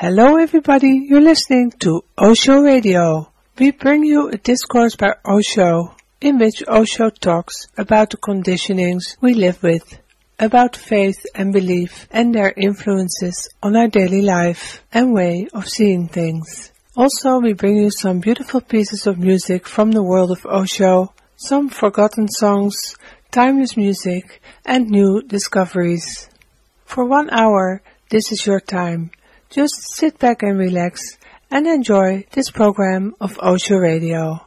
Hello everybody, you're listening to Osho Radio. We bring you a discourse by Osho, in which Osho talks about the conditionings we live with, about faith and belief and their influences on our daily life and way of seeing things. Also, we bring you some beautiful pieces of music from the world of Osho, some forgotten songs, timeless music, and new discoveries. For 1 hour, this is your time. Just sit back and relax and enjoy this program of Osho Radio.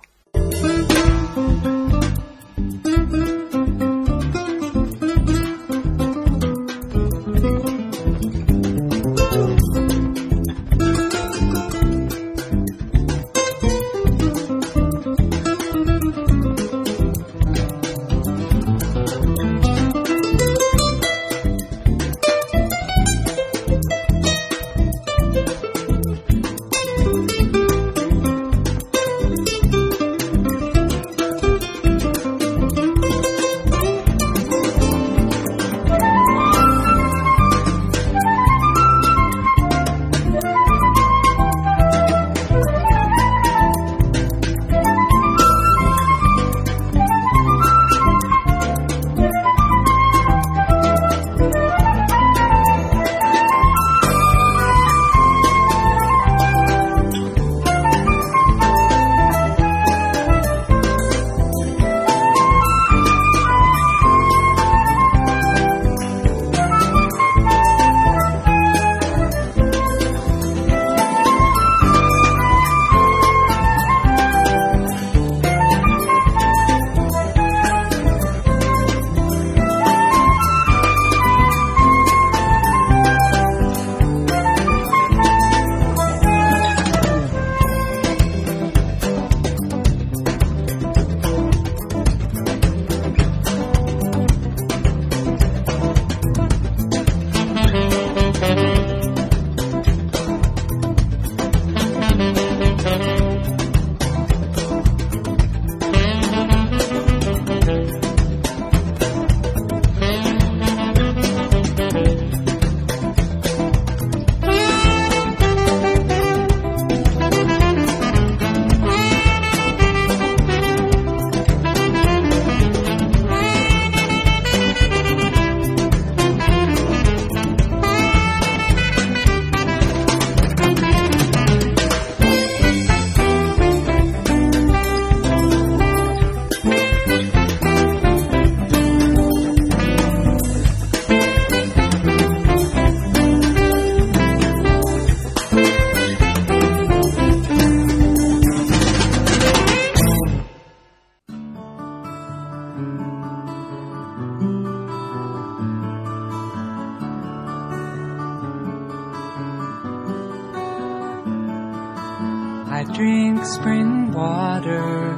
I drink spring water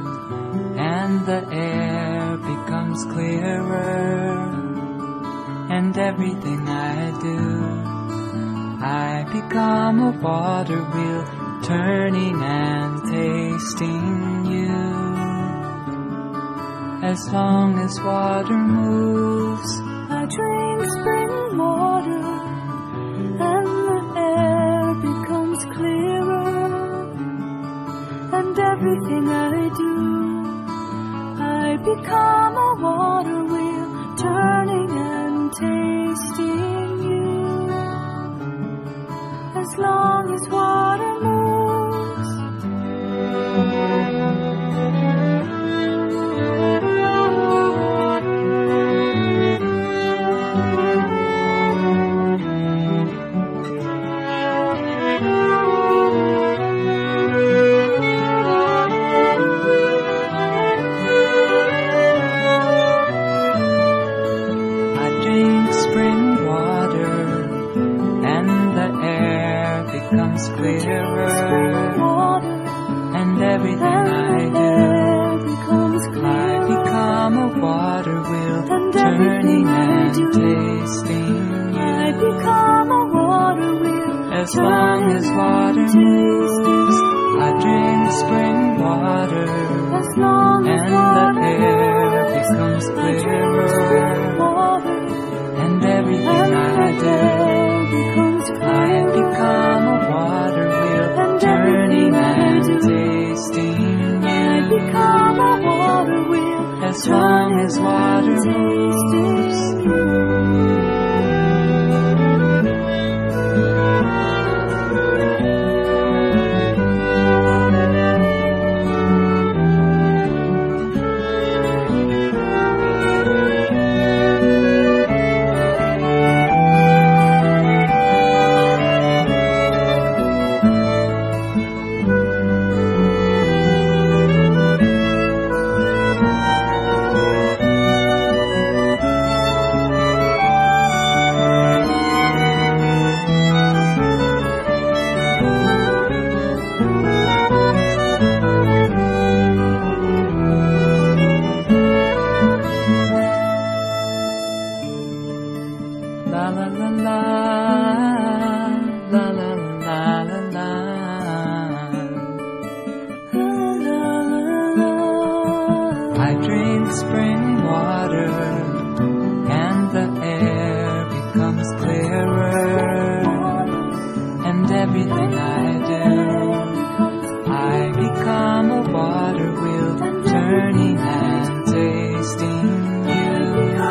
and the air becomes clearer, and everything I do, I become a water wheel, turning and tasting you. As long as water moves, I drink spring water and the air becomes clearer, and everything I do, I become a water wheel, turning and tasting you. As long as water moves, becomes clearer, and everything I do, I become a water wheel, turning and tasting you. I become a water wheel, as long as water moves, I drink spring water, and the air becomes clearer, and everything I do, I become a water as long as water moves. La la la la, la la la la la. I drink spring water and the air becomes clearer, and everything I do, I become a water wheel, turning and tasting you.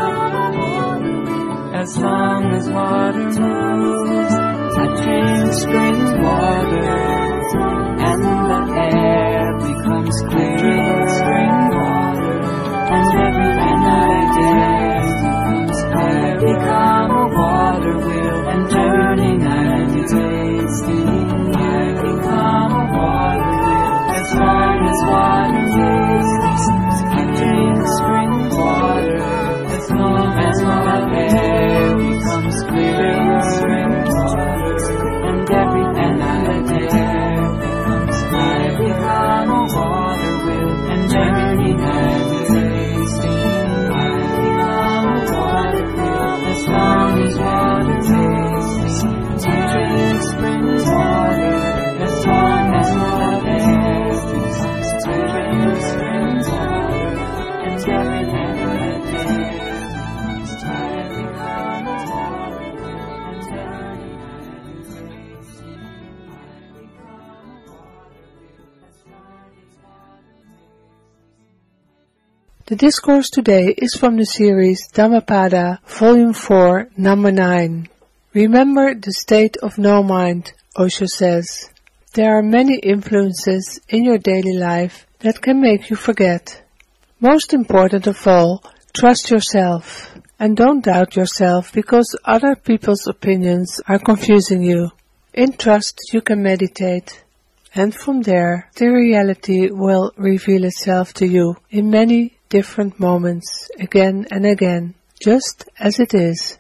As long as water moves, I drink spring water, and the air becomes clearer. Spring water, and everything I do becomes clear. I become a water wheel, and turning and tasting. I become a water wheel, as long as water moves. I drink spring water, as long as water air becomes clearer. Spring water, and everything I dare becomes clear. I become a water wheel, and everything I tasting. I become a water wheel, as long as water tastes. I drink spring water, as long as water tastes. I drink spring water, and everything I dare. The discourse today is from the series Dhammapada, Volume 4, Number 9. Remember the state of no mind, Osho says. There are many influences in your daily life that can make you forget. Most important of all, trust yourself. And don't doubt yourself because other people's opinions are confusing you. In trust you can meditate. And from there, the reality will reveal itself to you in many different moments, again and again, just as it is.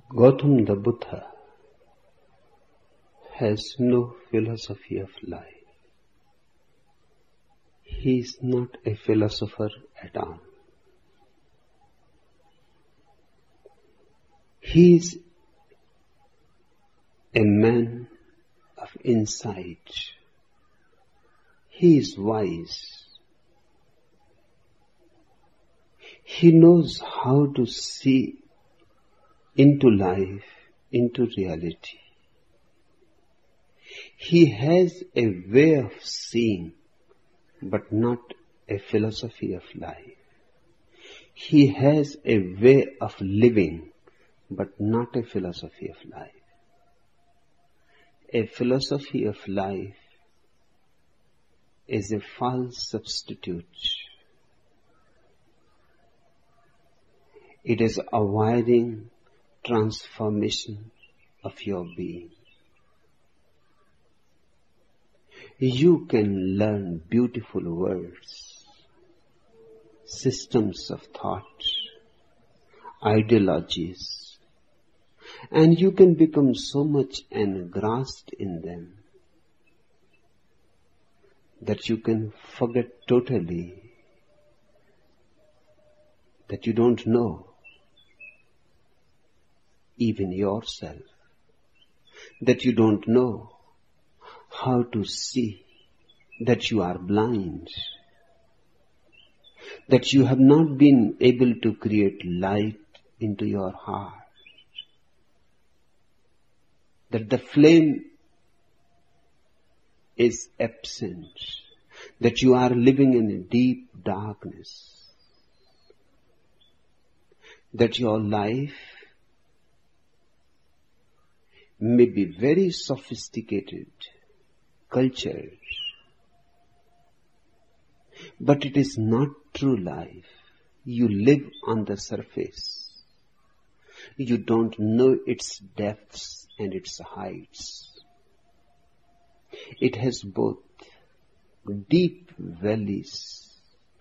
Gautama the Buddha has no philosophy of life. He is not a philosopher at all. He is a man of insight. He is wise. He knows how to see into life, into reality. He has a way of seeing, but not a philosophy of life. He has a way of living, but not a philosophy of life. A philosophy of life is a false substitute. It is avoiding transformation of your being. You can learn beautiful words, systems of thought, ideologies, and you can become so much engrossed in them that you can forget totally that you don't know even yourself, that you don't know how to see, that you are blind, that you have not been able to create light into your heart, that the flame is absent, that you are living in a deep darkness, that your life may be very sophisticated, cultured, but it is not true life. You live on the surface. You don't know its depths and its heights. It has both deep valleys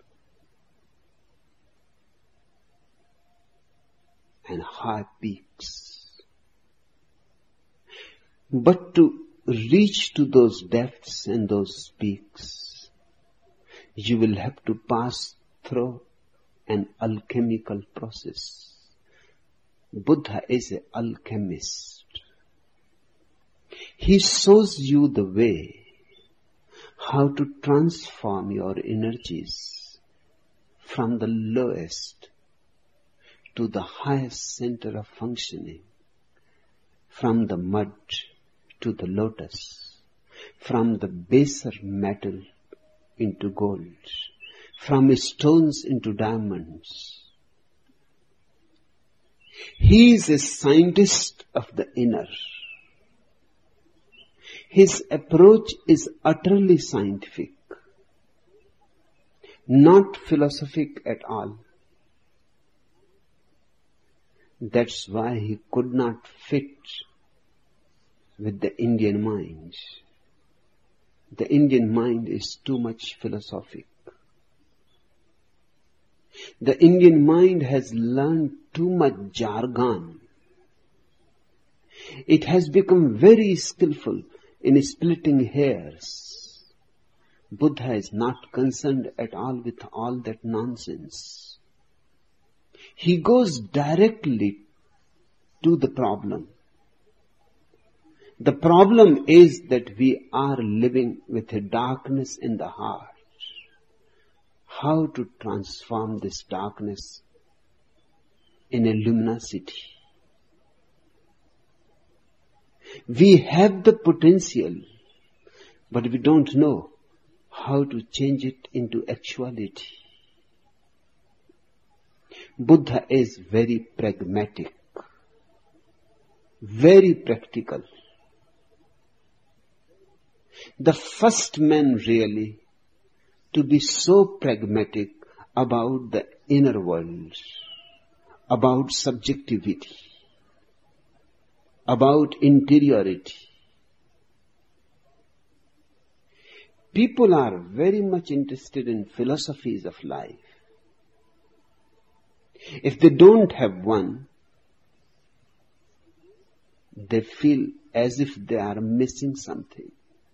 and high peaks. But to reach to those depths and those peaks, you will have to pass through an alchemical process. Buddha is an alchemist. He shows you the way how to transform your energies from the lowest to the highest center of functioning, from the mud to the lotus, from the baser metal into gold, from stones into diamonds. He is a scientist of the inner. His approach is utterly scientific, not philosophic at all. That's why he could not fit with the Indian mind. The Indian mind is too much philosophic. The Indian mind has learned too much jargon. It has become very skillful in splitting hairs. Buddha is not concerned at all with all that nonsense. He goes directly to the problem. The problem is that we are living with a darkness in the heart. How to transform this darkness in a luminosity? We have the potential, but we don't know how to change it into actuality. Buddha is very pragmatic, very practical. The first man really to be so pragmatic about the inner world, about subjectivity, about interiority. People are very much interested in philosophies of life. If they don't have one, they feel as if they are missing something.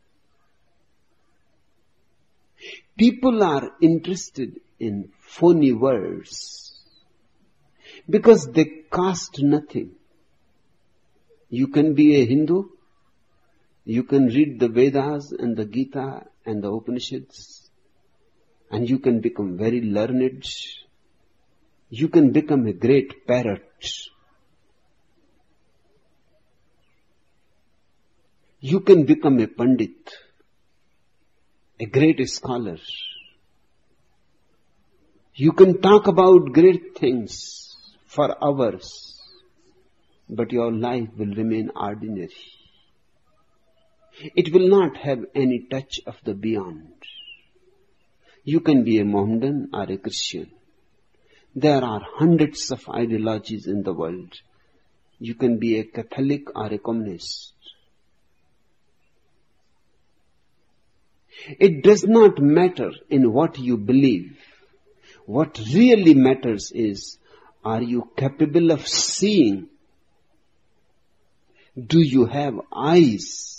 People are interested in phony words because they cost nothing. You can be a Hindu, you can read the Vedas and the Gita and the Upanishads, and you can become very learned. You can become a great parrot. You can become a Pandit, a great scholar. You can talk about great things for hours, but your life will remain ordinary. It will not have any touch of the beyond. You can be a Mohammedan or a Christian. There are hundreds of ideologies in the world. You can be a Catholic or a communist. It does not matter in what you believe. What really matters is, are you capable of seeing? Do you have eyes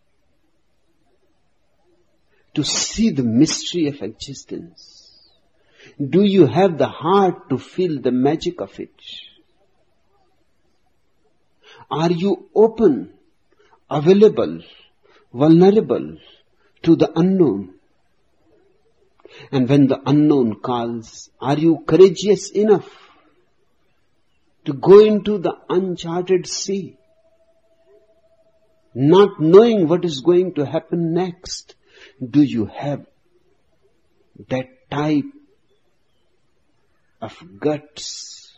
to see the mystery of existence? Do you have the heart to feel the magic of it? Are you open, available, vulnerable to the unknown? And when the unknown calls, are you courageous enough to go into the uncharted sea, not knowing what is going to happen next? Do you have that type of guts?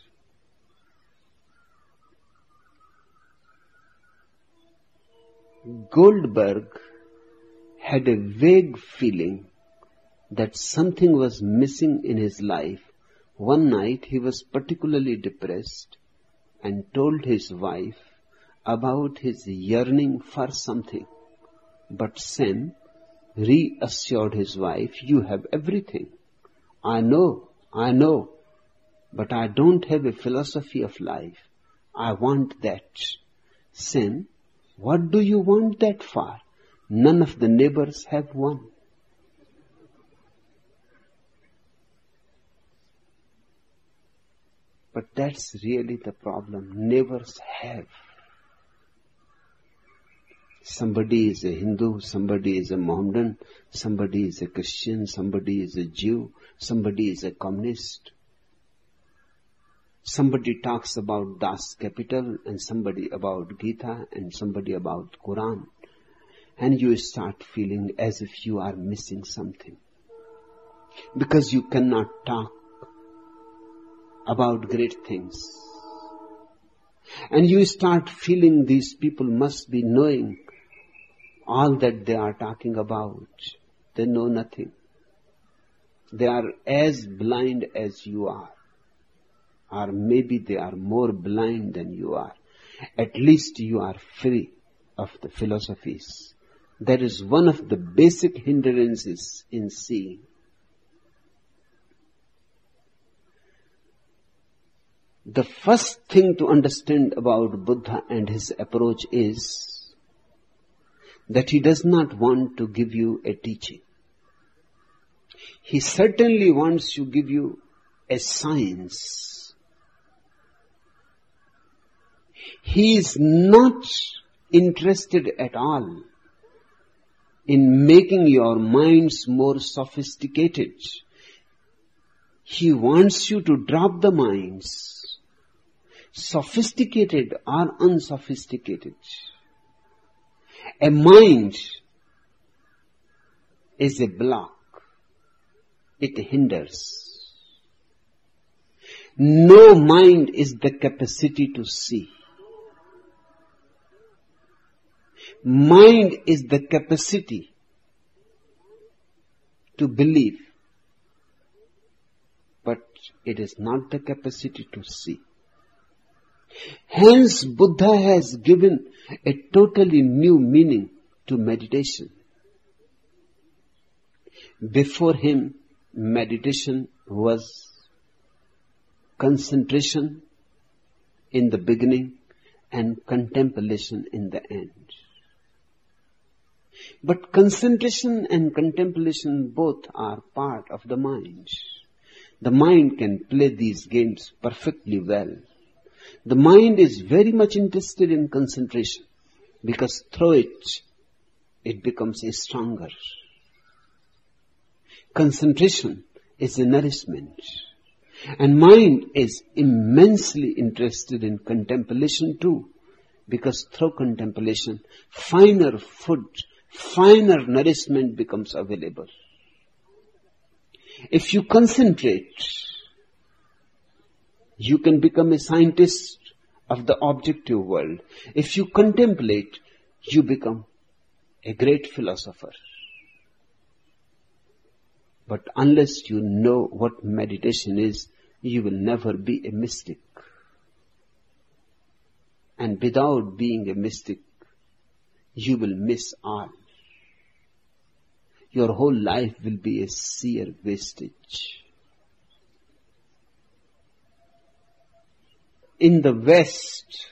Goldberg had a vague feeling that something was missing in his life. One night he was particularly depressed and told his wife about his yearning for something. But Sam reassured his wife, "You have everything. I know, but I don't have a philosophy of life. I want that." "Sam, what do you want that for? None of the neighbors have one." But that's really the problem. Neighbors have. Somebody is a Hindu, somebody is a Mohammedan, somebody is a Christian, somebody is a Jew, somebody is a communist. Somebody talks about Das Kapital and somebody about Gita and somebody about Quran. And you start feeling as if you are missing something. Because you cannot talk about great things. And you start feeling these people must be knowing all that they are talking about. They know nothing. They are as blind as you are. Or maybe they are more blind than you are. At least you are free of the philosophies. That is one of the basic hindrances in seeing. The first thing to understand about Buddha and his approach is that he does not want to give you a teaching. He certainly wants to give you a science. He is not interested at all in making your minds more sophisticated. He wants you to drop the minds, sophisticated or unsophisticated. A mind is a block. It hinders. No mind is the capacity to see. Mind is the capacity to believe, but it is not the capacity to see. Hence, Buddha has given a totally new meaning to meditation. Before him, meditation was concentration in the beginning and contemplation in the end. But concentration and contemplation both are part of the mind. The mind can play these games perfectly well. The mind is very much interested in concentration because through it becomes stronger. Concentration is a nourishment. And mind is immensely interested in contemplation too, because through contemplation, finer food, finer nourishment becomes available. If you concentrate, you can become a scientist of the objective world. If you contemplate, you become a great philosopher. But unless you know what meditation is, you will never be a mystic. And without being a mystic, you will miss all. Your whole life will be a sheer wastage. In the West,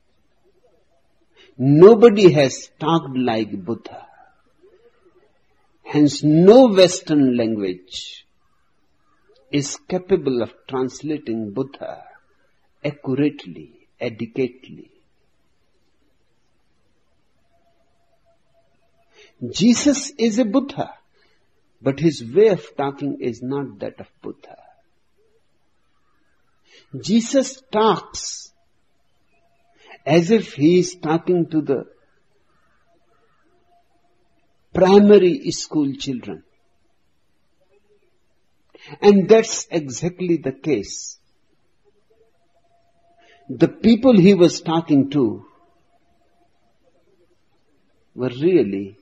nobody has talked like Buddha. Hence, no Western language is capable of translating Buddha accurately, adequately. Jesus is a Buddha, but his way of talking is not that of Buddha. Jesus talks as if he is talking to the primary school children. And that's exactly the case. The people he was talking to were really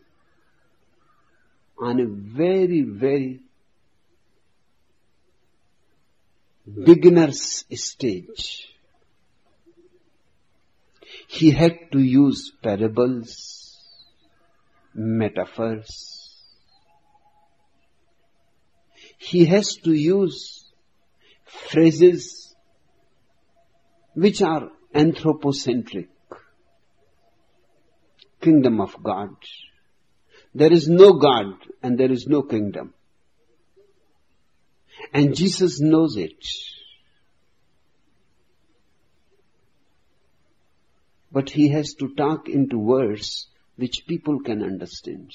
on a very, very beginner's stage. He had to use parables, metaphors. He has to use phrases which are anthropocentric. Kingdom of God. There is no God and there is no kingdom. And Jesus knows it. But he has to talk into words which people can understand.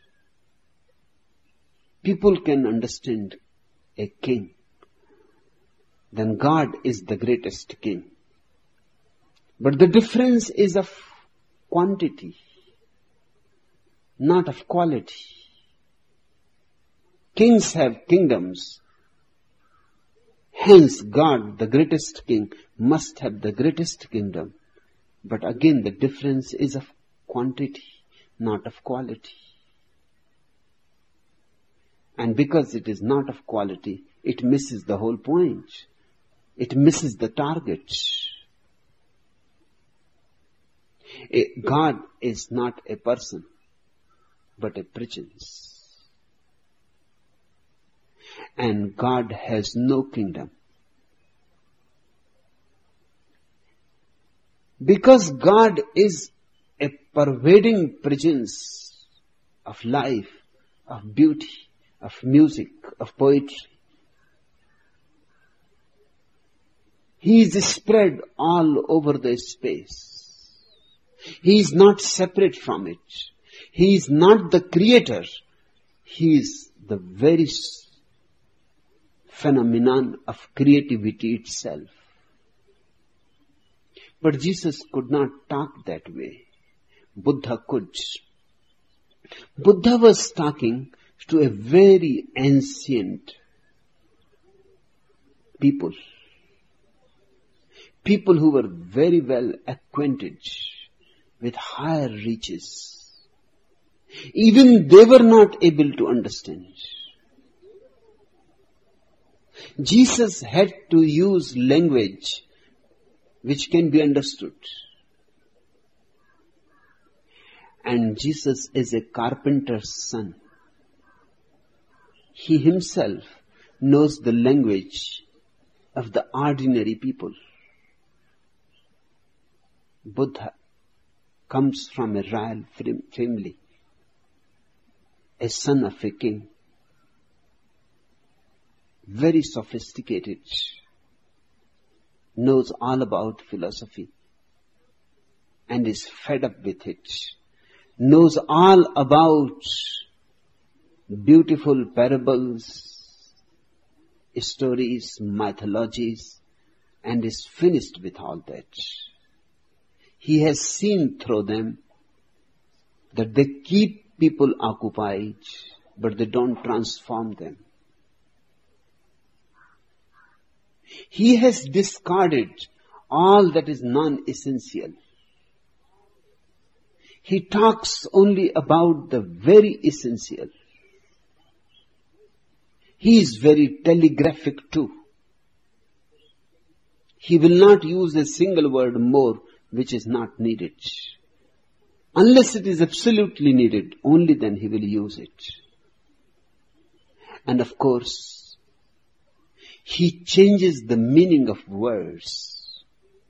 People can understand a king. Then God is the greatest king. But the difference is of quantity, not of quality. Kings have kingdoms. Hence, God, the greatest king, must have the greatest kingdom. But again, the difference is of quantity, not of quality. And because it is not of quality, it misses the whole point. It misses the target. God is not a person, but a presence. And God has no kingdom. Because God is a pervading presence of life, of beauty, of music, of poetry. He is spread all over the space. He is not separate from it. He is not the creator. He is the very phenomenon of creativity itself. But Jesus could not talk that way. Buddha could. Buddha was talking to a very ancient people. People who were very well acquainted with higher reaches. Even they were not able to understand. Jesus had to use language which can be understood. And Jesus is a carpenter's son. He himself knows the language of the ordinary people. Buddha comes from a royal family, a son of a king, very sophisticated, knows all about philosophy and is fed up with it, knows all about beautiful parables, stories, mythologies, and is finished with all that. He has seen through them that they keep people occupied, but they don't transform them. He has discarded all that is non-essential. He talks only about the very essential. He is very telegraphic too. He will not use a single word more which is not needed. Unless it is absolutely needed, only then he will use it. And of course, he changes the meaning of words.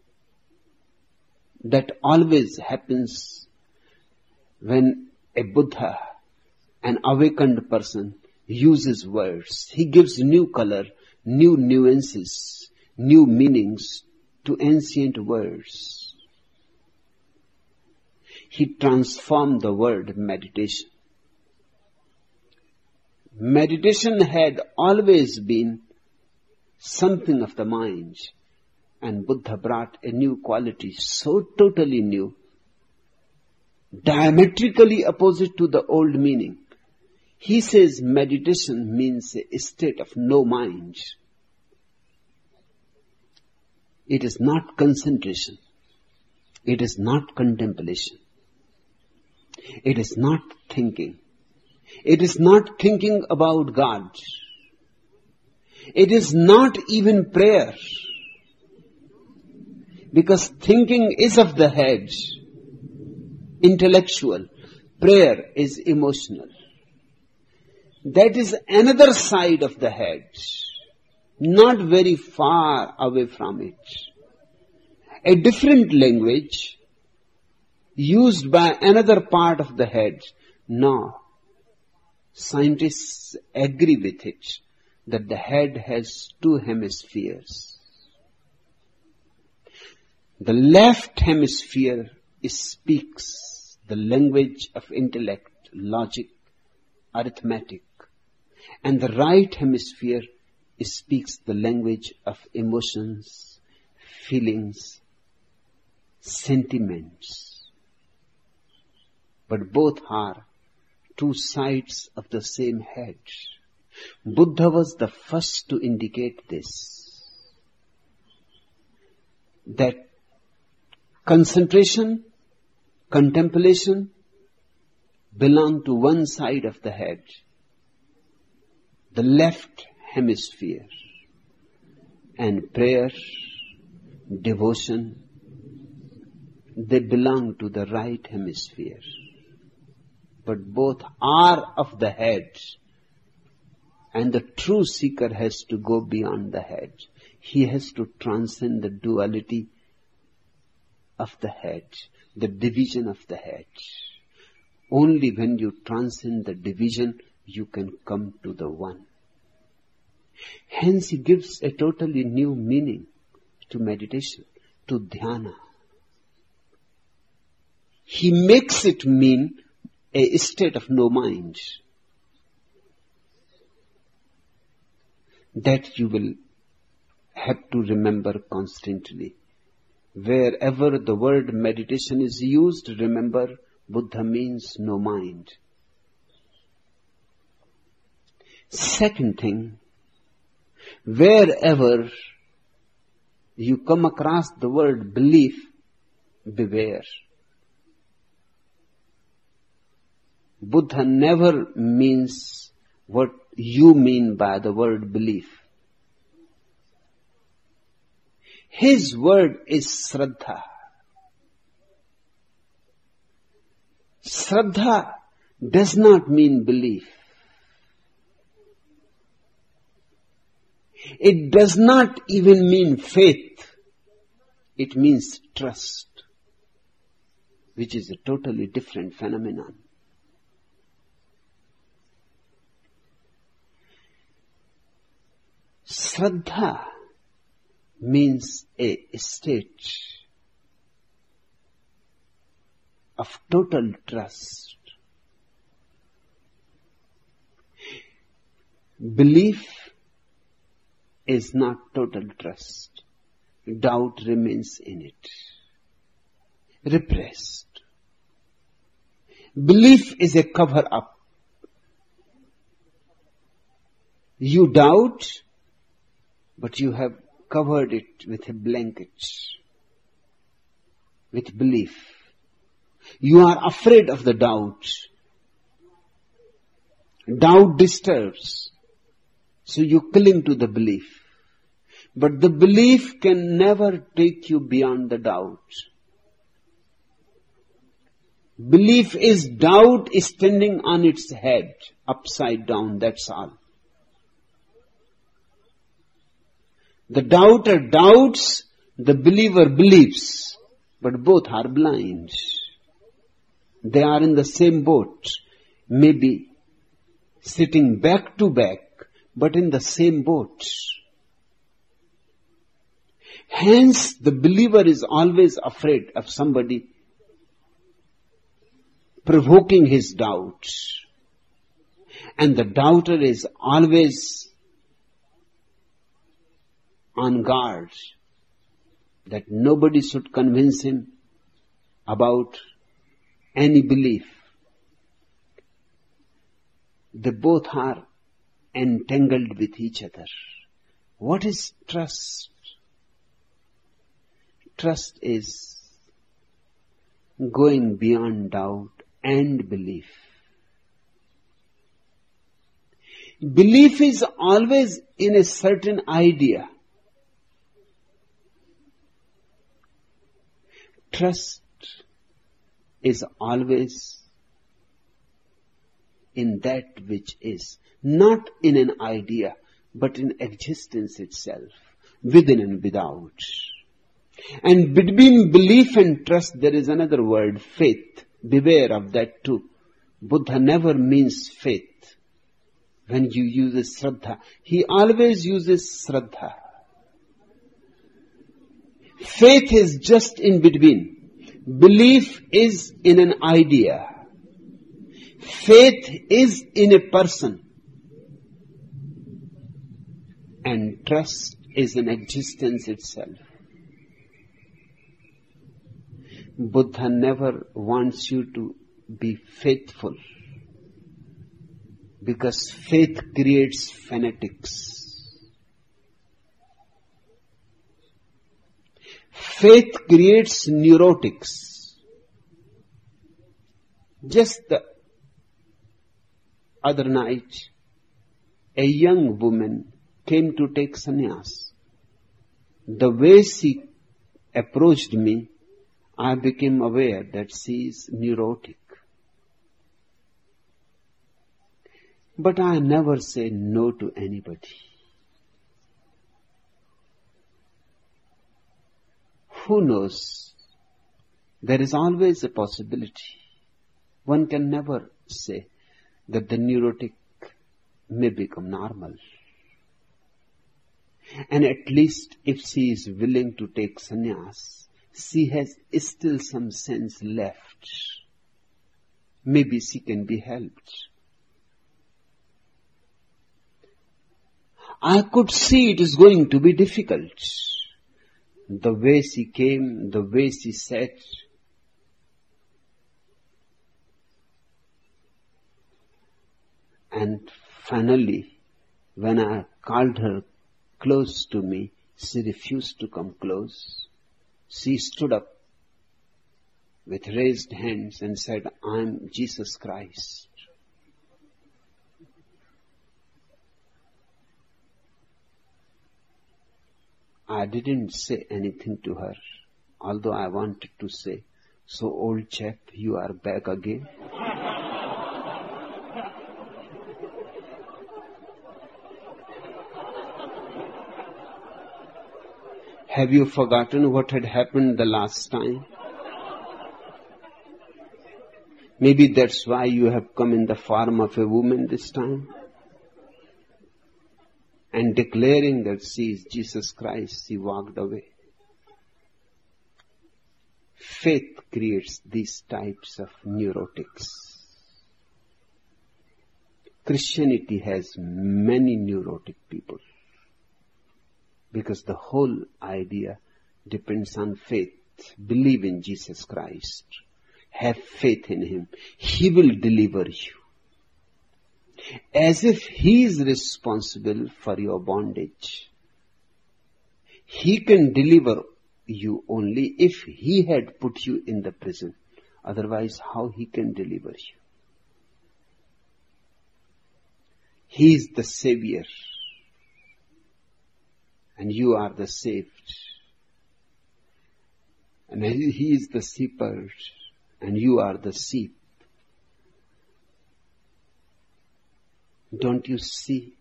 That always happens when a Buddha, an awakened person, uses words. He gives new color, new nuances, new meanings to ancient words. He transformed the word meditation. Meditation had always been something of the mind, and Buddha brought a new quality, so totally new, diametrically opposite to the old meaning. He says meditation means a state of no mind. It is not concentration. It is not contemplation. It is not thinking. It is not thinking about God. It is not even prayer. Because thinking is of the head, intellectual. Prayer is emotional. That is another side of the head, not very far away from it. A different language used by another part of the head. No. Scientists agree with it that the head has two hemispheres. The left hemisphere speaks the language of intellect, logic, arithmetic, and the right hemisphere speaks the language of emotions, feelings, sentiments. But both are two sides of the same head. Buddha was the first to indicate this, that concentration, contemplation belong to one side of the head, the left hemisphere, and prayer, devotion, they belong to the right hemisphere. But both are of the head, and the true seeker has to go beyond the head. He has to transcend the duality of the head, the division of the head. Only when you transcend the division, you can come to the one. Hence he gives a totally new meaning to meditation, to dhyana. He makes it mean a state of no mind, that you will have to remember constantly. Wherever the word meditation is used, remember, Buddha means no mind. Second thing, wherever you come across the word belief, beware. Buddha never means what you mean by the word belief. His word is Shraddha. Shraddha does not mean belief. It does not even mean faith. It means trust. which is a totally different phenomenon. Shraddha means a state of total trust. Belief is not total trust. Doubt remains in it, repressed. Belief is a cover-up. You doubt, but you have covered it with a blanket, with belief. You are afraid of the doubt. Doubt disturbs, so you cling to the belief. But the belief can never take you beyond the doubt. Belief is doubt standing on its head, upside down, that's all. The doubter doubts, the believer believes, but both are blind. They are in the same boat, maybe sitting back to back, but in the same boat. Hence, the believer is always afraid of somebody provoking his doubt. And the doubter is always on guard that nobody should convince him about any belief. They both are entangled with each other. What is trust? Trust is going beyond doubt and belief. Belief is always in a certain idea. Trust is always in that which is, not in an idea, but in existence itself, within and without. And between belief and trust there is another word, faith. Beware of that too. Buddha never means faith. When you use Shraddha, he always uses Shraddha. Faith is just in between. Belief is in an idea. Faith is in a person. And trust is in existence itself. Buddha never wants you to be faithful, because faith creates fanatics. Faith creates neurotics. Just the other night, a young woman came to take sannyas. The way she approached me, I became aware that she is neurotic. But I never say no to anybody. Who knows? There is always a possibility. One can never say that the neurotic may become normal. And at least if she is willing to take sannyas, she has still some sense left. Maybe she can be helped. I could see it is going to be difficult. The way she came, the way she sat. And finally, when I called her close to me, she refused to come close. She stood up with raised hands and said, "I am Jesus Christ." I didn't say anything to her, although I wanted to say, "So old chap, you are back again." Have you forgotten what had happened the last time? Maybe that's why you have come in the form of a woman this time. And declaring that she is Jesus Christ, she walked away. Faith creates these types of neurotics. Christianity has many neurotic people because the whole idea depends on faith. Believe in Jesus Christ. Have faith in Him. He will deliver you. As if He is responsible for your bondage. He can deliver you only if He had put you in the prison. Otherwise, how He can deliver you? He is the Savior. And you are the saved. And He is the shepherd. And you are the sheep. Don't you see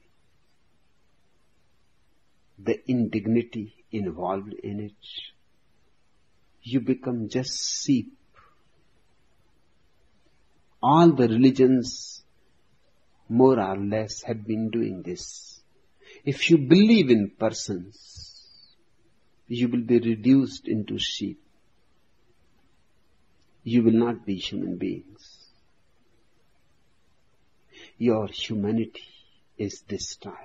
the indignity involved in it? You become just sheep. All the religions, more or less, have been doing this. If you believe in persons, you will be reduced into sheep. You will not be human beings. Your humanity is destroyed.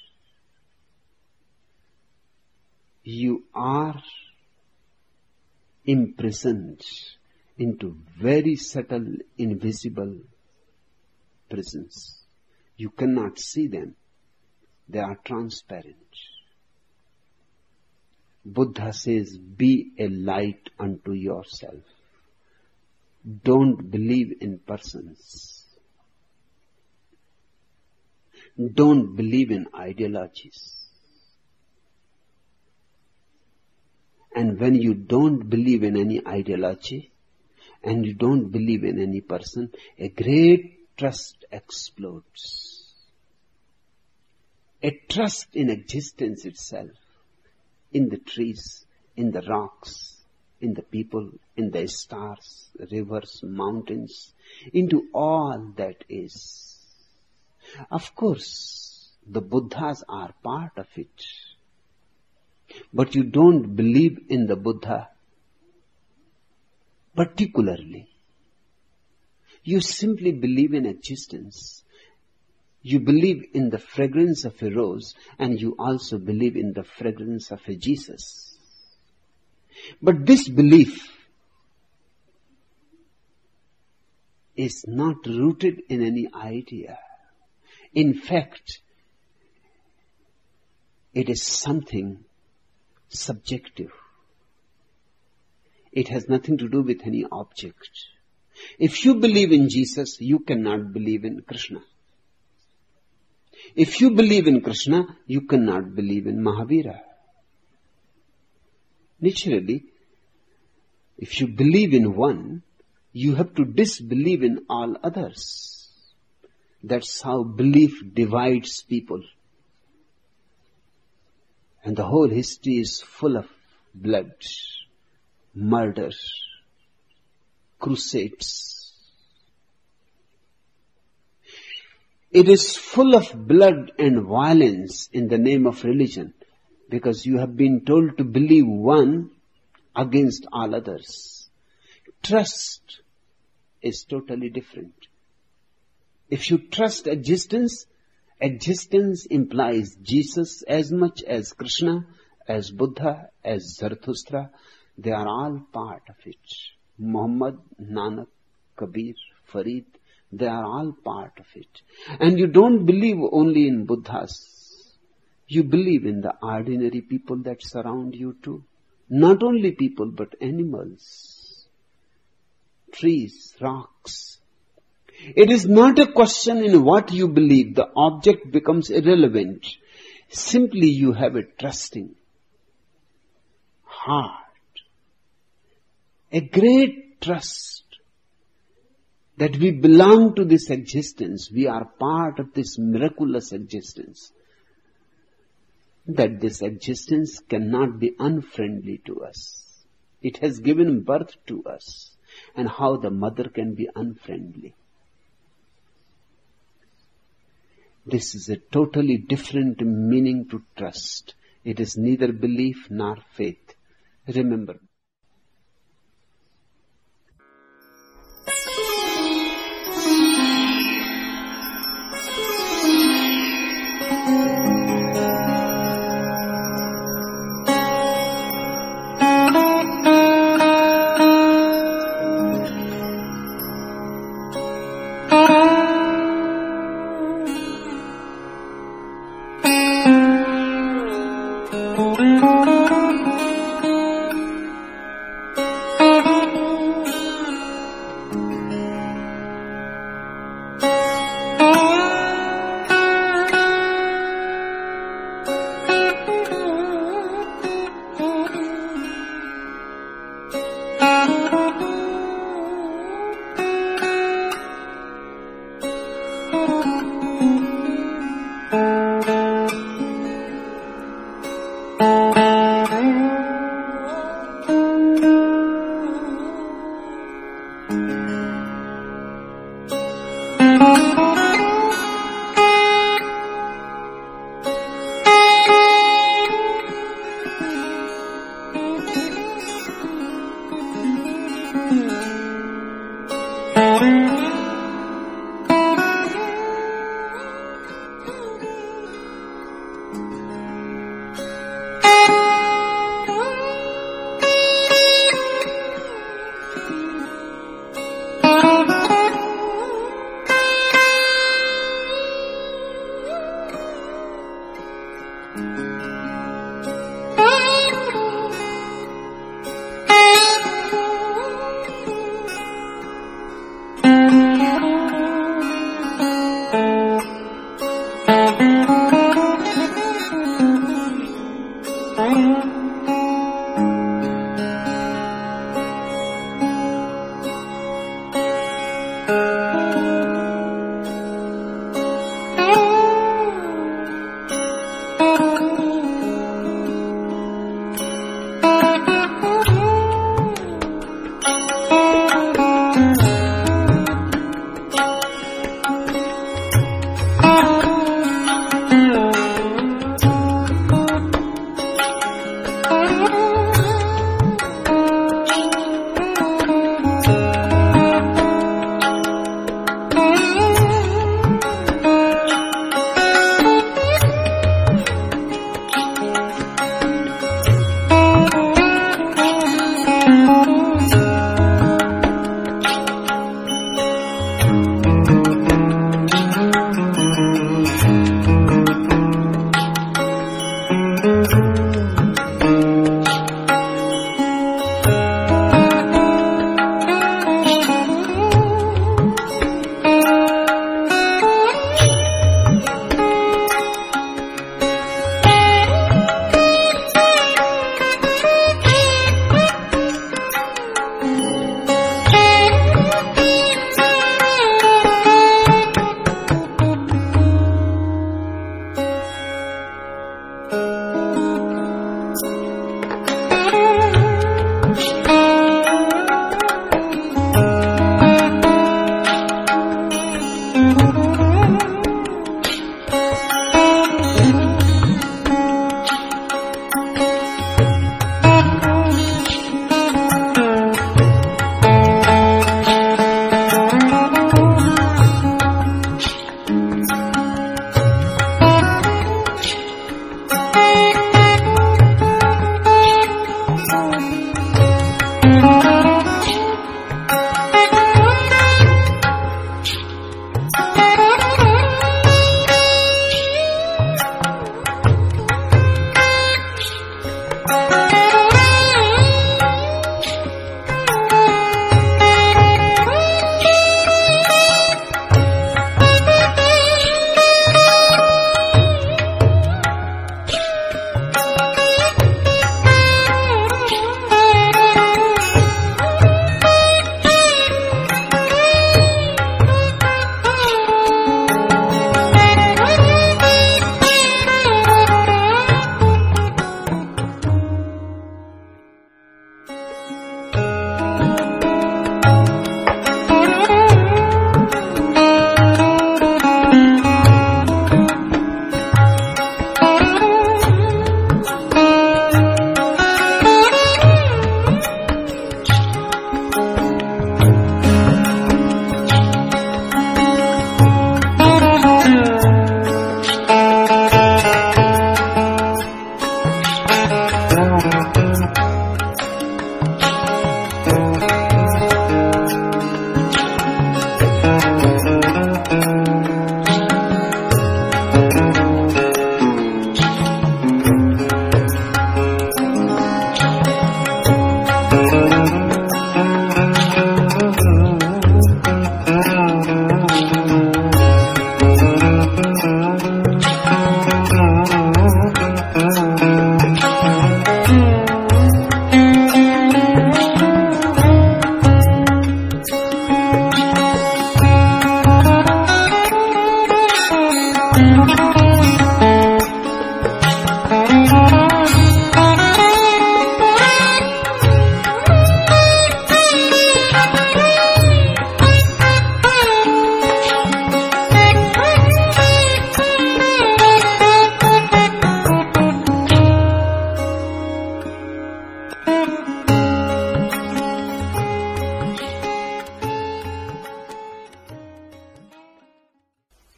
You are imprisoned into very subtle, invisible prisons. You cannot see them. They are transparent. Buddha says, be a light unto yourself. Don't believe in persons. Don't believe in ideologies. And when you don't believe in any ideology and you don't believe in any person, a great trust explodes. A trust in existence itself, in the trees, in the rocks, in the people, in the stars, rivers, mountains, into all that is. Of course, the Buddhas are part of it. But you don't believe in the Buddha particularly. You simply believe in existence. You believe in the fragrance of a rose, and you also believe in the fragrance of a Jesus. But this belief is not rooted in any idea. In fact, it is something subjective. It has nothing to do with any object. If you believe in Jesus, you cannot believe in Krishna. If you believe in Krishna, you cannot believe in Mahavira. Naturally, if you believe in one, you have to disbelieve in all others. That's how belief divides people. And the whole history is full of blood, murder, crusades. It is full of blood and violence in the name of religion, because you have been told to believe one against all others. Trust is totally different. If you trust existence, existence implies Jesus as much as Krishna, as Buddha, as Zarathustra. They are all part of it. Muhammad, Nanak, Kabir, Farid, they are all part of it. And you don't believe only in Buddhas. You believe in the ordinary people that surround you too. Not only people, but animals, trees, rocks. It is not a question in what you believe. The object becomes irrelevant. Simply you have a trusting heart. A great trust that we belong to this existence. We are part of this miraculous existence. That this existence cannot be unfriendly to us. It has given birth to us. and how the mother can be unfriendly. This is a totally different meaning to trust. It is neither belief nor faith. Remember.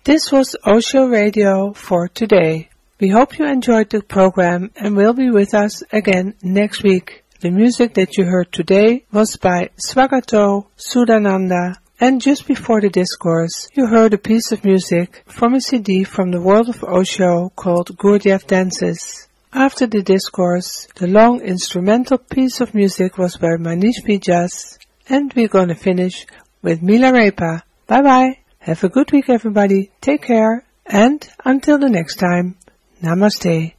This was Osho Radio for today. We hope you enjoyed the program and will be with us again next week. The music that you heard today was by Swagato Sudananda, and just before the discourse you heard a piece of music from a CD from the world of Osho called Gurdjieff Dances. After the discourse, the long instrumental piece of music was by Manish Vijas, and we're going to finish with Milarepa. Bye bye. Have a good week everybody. Take care. And until the next time, Namaste.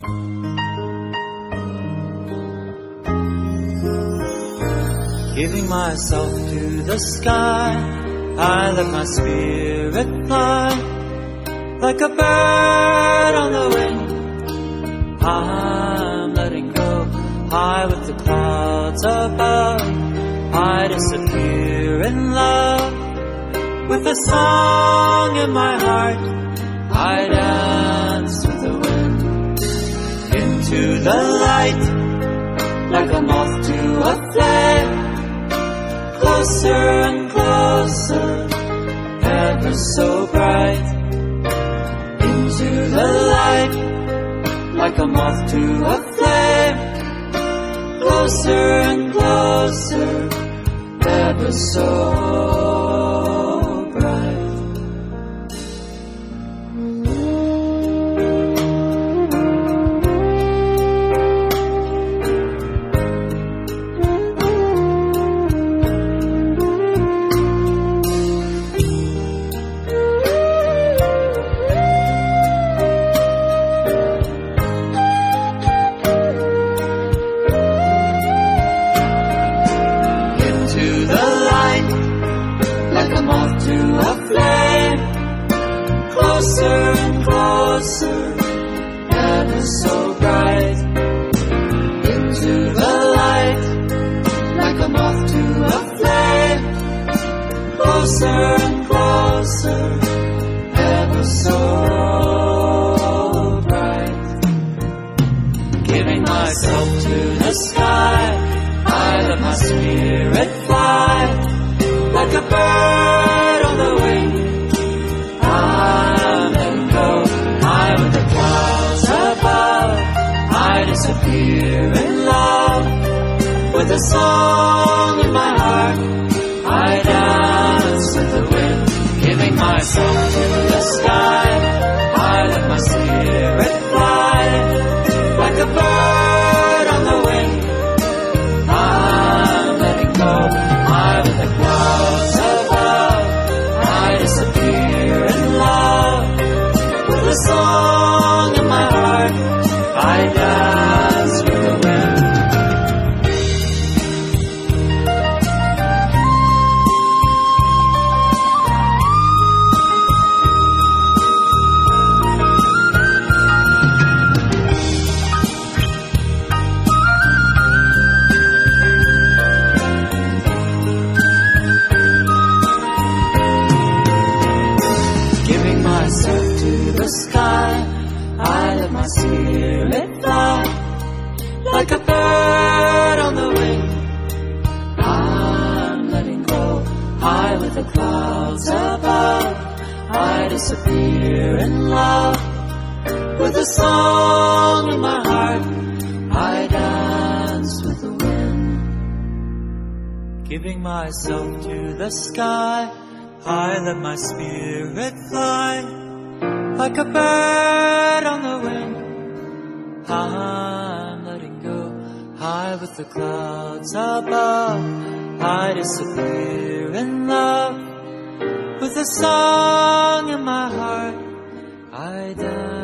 Giving myself to the sky, I let my spirit fly like a bird on the wing. I'm letting go, high with the clouds above. I disappear in love with a song in my heart. I dance with the wind into the light, like a moth to a flame. Closer and closer, ever so bright, into the light, like a moth to a flame. Closer and closer, ever so bright. Closer and closer, ever so bright, into the light, like a moth to a flame. Closer and closer, ever so bright. Giving myself to the sky, I let my spirit fly, like a bird on the wing. Disappear in love with a song in my heart. I dance with the wind, giving myself to the sky. I let my spirit fly like a bird on the wing. I'm letting go, high with the clouds above. I disappear in love with a song in my heart. I dance with the wind. Giving myself to the sky, I let my spirit fly like a bird on the wing. I'm letting go, high with the clouds above. I disappear in love with a song in my heart. I dance with the wind. Giving myself to the sky, I let my spirit fly like a bird on the wing. I'm letting go, high with the clouds above. I disappear in love with a song in my heart. I dance.